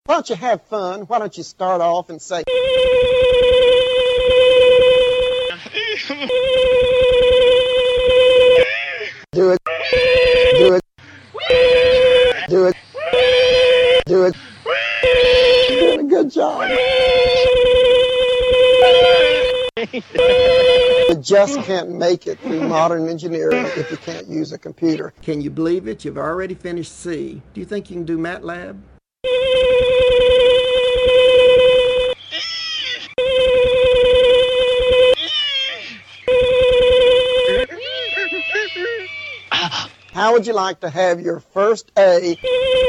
Why don't you have fun? Why don't you start off and say... Do it. Do it. Do it. Do it. You're doing a good job. You just can't make it through modern engineering if you can't use a computer. Can you believe it? You've already finished C. Do you think you can do MATLAB? How would you like to have your first A